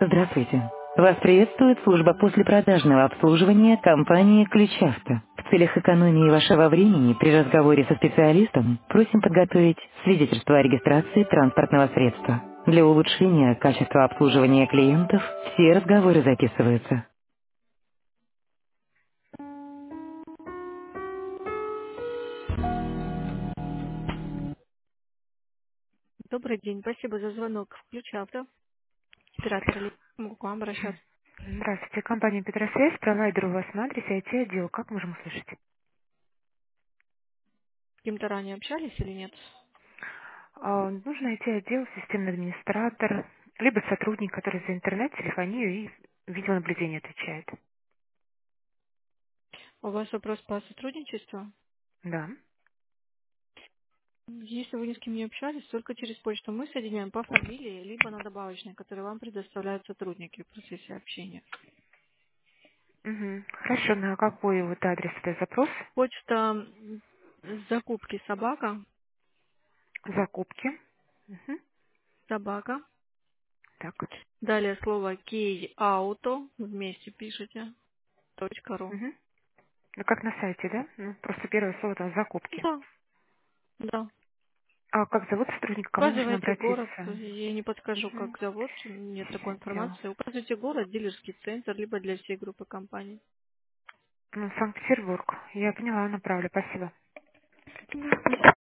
Здравствуйте. Вас приветствует служба послепродажного обслуживания компании «Ключавто». В целях экономии вашего времени при разговоре со специалистом просим подготовить свидетельство о регистрации транспортного средства. Для улучшения качества обслуживания клиентов все разговоры записываются. Добрый день, спасибо за звонок. Ключавто. Оператор ли могу к вам обращаться? Здравствуйте, компания Петросвязь, провайдер у вас на адресе IT-отдел. Как можем услышать? С кем-то ранее общались или нет? Нужно IT-отдел, системный администратор, либо сотрудник, который за интернет, телефонию и видеонаблюдение отвечает. У вас вопрос по сотрудничеству? Да. Если вы ни с кем не общались, только через почту мы соединяем по фамилии, либо на добавочной, которые вам предоставляют сотрудники в процессе общения. Угу. Хорошо, на какой вот адрес это запрос? Почта закупки собака, Закупки. Угу. собака. Так. Далее слово key auto вместе пишите, .ру. Угу. Ну, как на сайте, да? Ну, просто первое слово там закупки. Да, да. А как зовут сотрудника, к кому нужно Указывайте город, обратиться? я не подскажу, Угу. как зовут, нет такой Отдел. информации. Указывайте город, дилерский центр, либо для всей группы компаний. Ну, Санкт-Петербург. Я поняла, направлю. Спасибо.